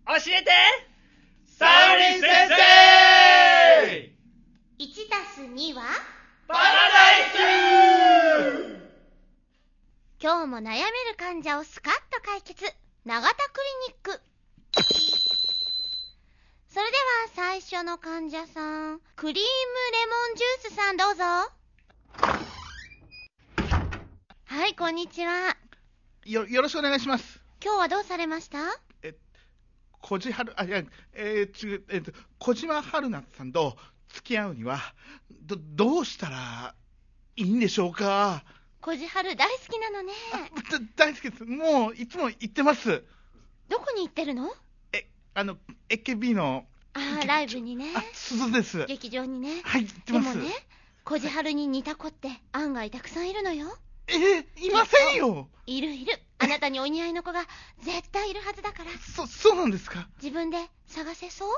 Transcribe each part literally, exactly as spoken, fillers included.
教えてサウリン先生。 いちたすに はパラダイス。 今日も悩める患者をスカッと解決、永田クリニック。それでは最初の患者さん、クリームレモンジュースさん、どうぞ。はい、こんにちは。 よ、よろしくお願いします。 今日はどうされました？ え、小路春、あ、いや、えー、ちえっと、小島春菜さんと付き合うには、ど、どうしたらいいんでしょうか。 小路春大好きなのね。 だ大好きです。もう、いつも行ってます。 どこに行ってるの？ え、あの、エッケービー の。 ああ、ライブにね。 あ、そうです。 劇場にね。 はい、行ってます。 でもね、小路春に似た子って案外たくさんいるのよ。 えー、いませんよ。 いるいる。あなたにお似合いの子が絶対いるはずだから。 そ、そうなんですか。 自分で探せそう？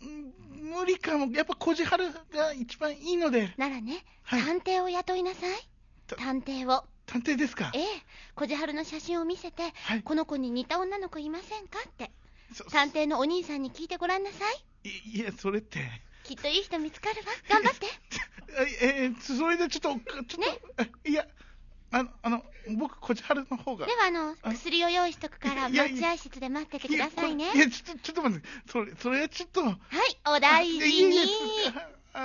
ん無理かも。やっぱ小路春が一番いいので。 ならね、 はい、 探偵を雇いなさい。探偵を。 探偵ですか？ ええ、小路春の写真を見せて、 はい、 この子に似た女の子いませんかって。探偵のお兄さんに聞いてごらんなさい。 い、いや、それって。 きっといい人見つかるわ。頑張って。 えー、それでちょっと、ちょっと、ね、いや、あの、あの、僕、小路春の方が。 では、あの、薬を用意しとくから、待合室で待っててくださいね。 いや、ちょっと、ちょっと待って、それ、それはちょっと。はい、 お大事に。 はあ、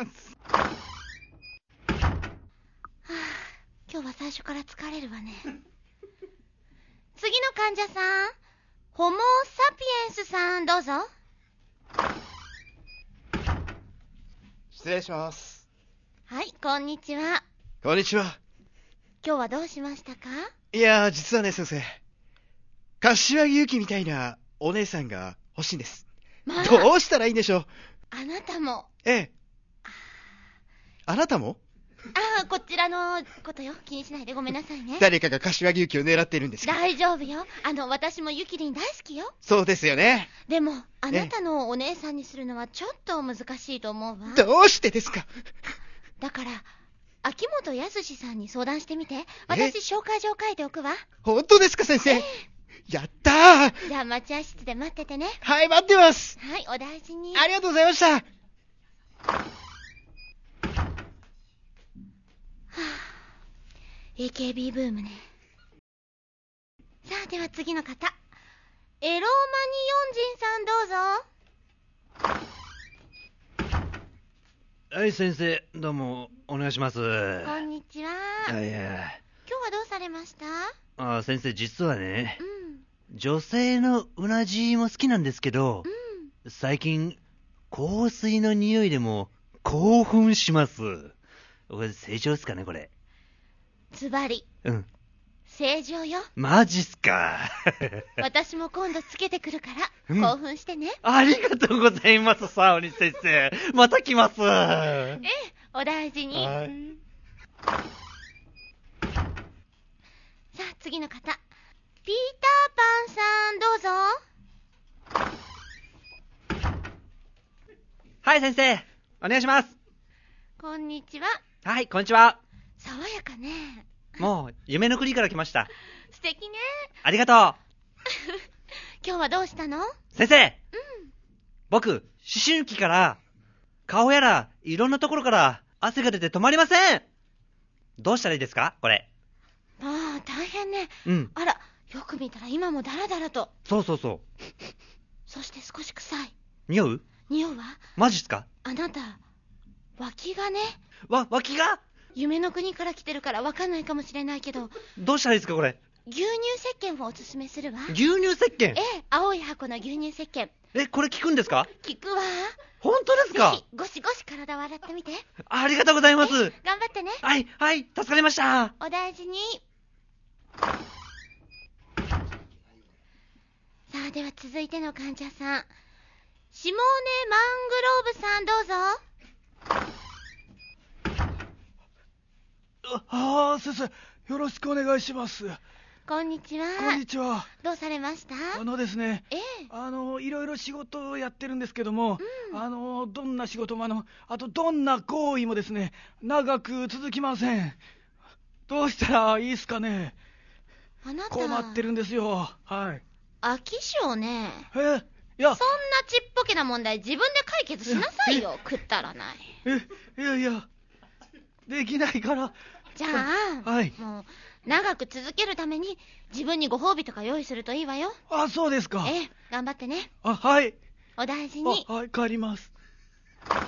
今日は最初から疲れるわね。次の患者さん、ホモ・サピエンスさん、どうぞ。 失礼します。 はい、こんにちは。 こんにちは。 今日はどうしましたか？ いやー、実はね、先生、柏木由紀みたいなお姉さんが欲しいんです。まあ、どうしたらいいんでしょう。 あなたも。 ええ。あなたも？ ああ、こちらのことよ。気にしないでごめんなさいね。 誰かが柏木由紀を狙っているんですか？ 大丈夫よ。あの、私もゆきりん大好きよ。 そうですよね。 でも、あなたのお姉さんにするのはちょっと難しいと思うわ。 どうしてですか？ だから、秋元康さんに相談してみて。私、紹介状書いておくわ。 本当ですか、先生？えー、やったー。 じゃあ、待合室で待っててね。 はい、待ってます。 はい、お大事に。 ありがとうございました。はあ、エーケービー ブームね。さあ、では次の方。エローマニヨンジンさん、どうぞ。 はい、先生、どうも、お願いします。 こんにちは。 いやいや。 今日はどうされました？ あ、先生、実はね、 うん、 女性のうなじも好きなんですけど、うん、最近、香水の匂いでも興奮します。これ、正常ですかね、これ。 ズバリ。 うん。 正常よ。 マジっすか。 私も今度つけてくるから、うん、興奮してね。 ありがとうございます、サオリ先生。また来ます。 ええ、お大事に。 はい。 さあ、次の方。ピーターパンさん、どうぞ。 はい、先生。お願いします。 こんにちは。 はい、こんにちは。 爽やかね。 もう、夢の国から来ました。 素敵ね。 ありがとう。 今日はどうしたの？ 先生。 うん。 僕、思春期から、顔やら、いろんなところから、汗が出て止まりません。どうしたらいいですかこれ。 ああ、大変ね。 うん。 あら、よく見たら今もダラダラと。 そうそうそう。 そして少し臭い。 匂う？ 匂うわ。 マジっすか？ あなた、脇がね。 わ、脇が？ 夢の国から来てるからわかんないかもしれないけど。 どうしたらいいですかこれ。 牛乳石鹸をおすすめするわ。 牛乳石鹸？ ええ、青い箱の牛乳石鹸。 え、これ効くんですか？ 効くわ。 本当ですか？ ぜひ、ゴシゴシ体を洗ってみて。 ありがとうございます。 頑張ってね。 はい、はい、助かりました。 お大事に。さあ、では続いての患者さん。シモーネ・マングローブさん、どうぞ。 ああ、先生、よろしくお願いします。 こんにちは。 こんにちは。 どうされました？ あのですね、 ええ、 あのいろいろ仕事をやってるんですけども、 うん、 あのどんな仕事もあのあとどんな行為もですね、長く続きません。どうしたらいいですかね。 あなた困ってるんですよ。はい。 飽き性ね。 え、 いや、 そんなちっぽけな問題自分で解決しなさいよ。くったらない。 え、いやいや、できないから。 じゃあ、 はい。 もう長く続けるために自分にご褒美とか用意するといいわよ。 あ、そうですか。 ええ、頑張ってね。 あ、はい。 お大事に。 あ、はい、帰ります。 は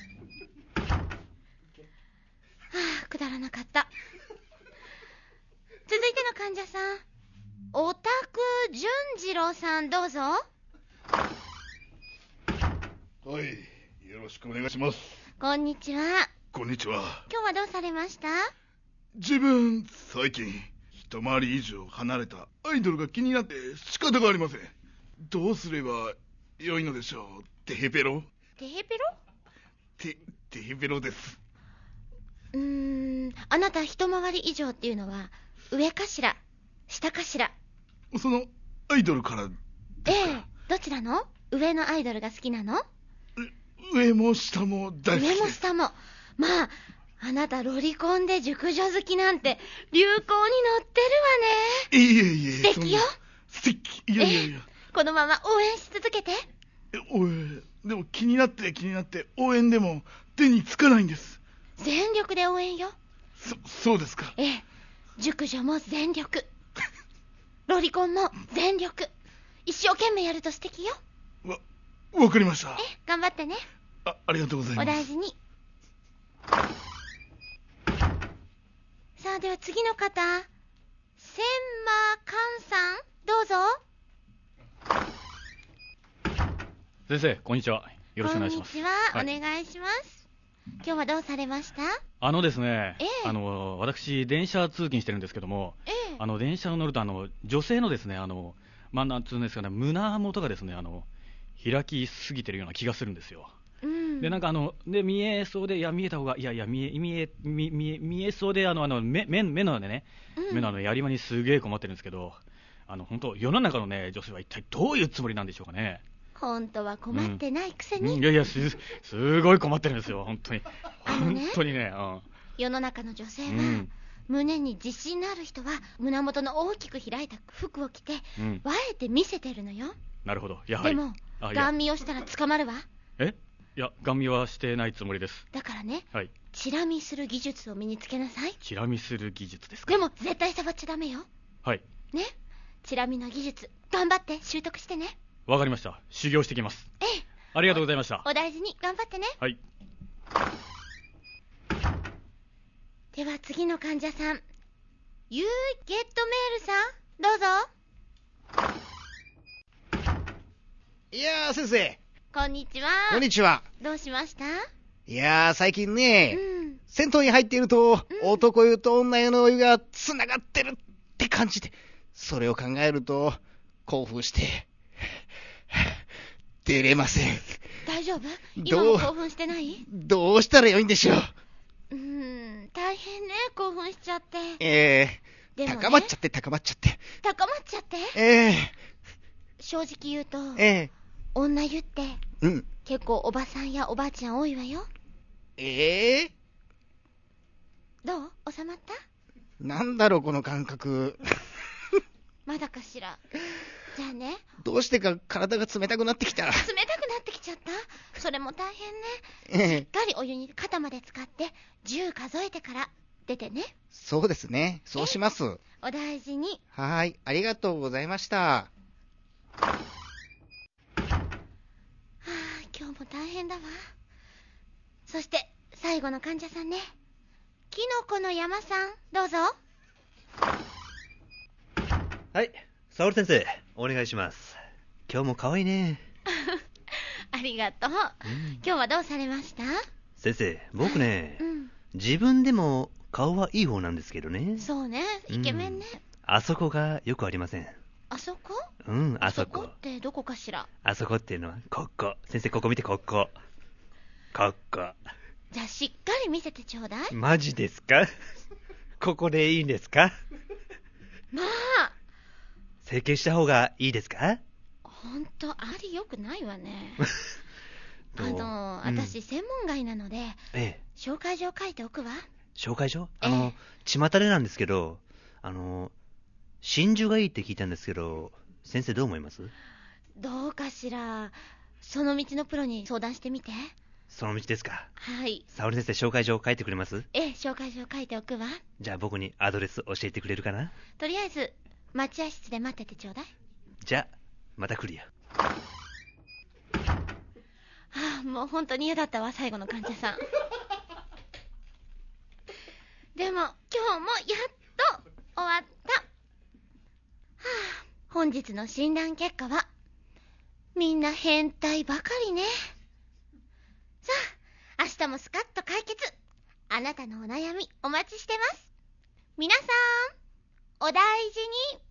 あ、くだらなかった。続いての患者さん、おたくじゅんじろうさん、どうぞ。 はい、よろしくお願いします。 こんにちは。 こんにちは。 今日はどうされました？ 自分最近一回り以上離れたアイドルが気になって仕方がありません。どうすれば良いのでしょう。テヘペロテヘペロテテヘペロです。 うーん、あなた一回り以上っていうのは上かしら下かしら？ そのアイドルからですか？ ええ、どちらの上のアイドルが好きなの？ 上も下も大好きです。 上も下も。まあ、あなたロリコンで熟女好きなんて流行に乗ってるわね。 いえいえ、 素敵よ。 素敵。いやいやいや、 このまま応援し続けて。 え応援でも気になって気になって応援でも手につかないんです。 全力で応援よ。 そそうですか。 ええ、熟女も全力、ロリコンも全力、一生懸命やると素敵よ。 わわかりました。 え、頑張ってね。 あありがとうございます。 お大事に。さあ、では次の方、千馬寛さん、どうぞ。 先生、こんにちは。よろしくお願いします。 こんにちは、はい、お願いします。今日はどうされました？ あのですね、 ええ、 あの私電車通勤してるんですけども、 ええ、 あの電車に乗るとあの女性のですね、あのまあなんつうんですかね、胸元がですね、あの開きすぎてるような気がするんですよ。 うん、 でなんかあので見えそうで、いや見えた方がいやいや見え見え見見え見えそうで、あのあの目目目のね、うん、目のあのやり場にすげえ困ってるんですけど、あの本当世の中のね女性は一体どういうつもりなんでしょうかね。 本当は困ってないくせに、 うん、いやいや す, すごい困ってるんですよ本当に。 あのね、 本当にね、うん、 世の中の女性は、うん、胸に自信のある人は胸元の大きく開いた服を着て、うん、あえて見せてるのよ。 なるほど。やはりでもガン見をしたら捕まるわ。 えいや、ガン見はしてないつもりです。 だからね、 はい、 チラ見する技術を身につけなさい。 チラ見する技術ですか？ でも絶対触っちゃダメよ。 はいね、チラ見の技術頑張って習得してね。 わかりました。修行してきます。 ええ、 ありがとうございました。 お大事に頑張ってね。 はい。 では次の患者さん、ユーゲットメールさん、どうぞ。 いやー先生、 こんにちは。 こんにちは。 どうしました？ いやー最近ね、 うん、 銭湯に入っていると、うん、男湯と女湯の湯がつながってるって感じで、それを考えると興奮して出れません。 大丈夫？今も興奮してない？ どうしたらよいんでしょう。 うーん、大変ね、興奮しちゃって。 ええーね、 高まっちゃって高まっちゃって高まっちゃってええー正直言うと、 ええー、 女湯って、 うん、 結構おばさんやおばあちゃん多いわよ。 ええー、どう？収まった？ なんだろうこの感覚まだかしら。じゃあね、 どうしてか体が冷たくなってきた。 冷たくなってきちゃった？それも大変ね。 ええ、 しっかりお湯に肩まで浸かってじゅう数えてから出てね。 そうですね、そうします。 お大事に。 はい、ありがとうございました。 はあ、今日も大変だわ。そして最後の患者さんね、キノコの山さん、どうぞ。 はい、沙織先生、お願いします。今日も可愛いね。 ありがとう、うん、今日はどうされました？ 先生、僕ね、 うん、 自分でも顔はいい方なんですけどね。 そうね、イケメンね、うん、 あそこがよくありません。 あそこ？ うん、あそこ。 あそこってどこかしら？ あそこっていうのはここ。先生、ここ見て、ここここ。 じゃあしっかり見せてちょうだい。 マジですか？ここでいいんですか？ まあ、 整形した方がいいですか？ ほんとありよくないわね。あの、うん、私専門外なので、ええ、紹介状書いておくわ。 紹介状？あの、ええ、巷でなんですけど、あの真珠がいいって聞いたんですけど、先生どう思います？ どうかしら。その道のプロに相談してみて。 その道ですか。 はい。 沙織先生、紹介状書いてくれます？ ええ、紹介状書いておくわ。 じゃあ僕にアドレス教えてくれるかな？ とりあえず待合室で待っててちょうだい。 じゃあまた来るよ。 はあ、もう本当に嫌だったわ、最後の患者さん。でも今日もやっと終わった。はあ、本日の診断結果はみんな変態ばかりね。さあ、明日もスカッと解決。あなたのお悩みお待ちしてます。皆さん、お大事に。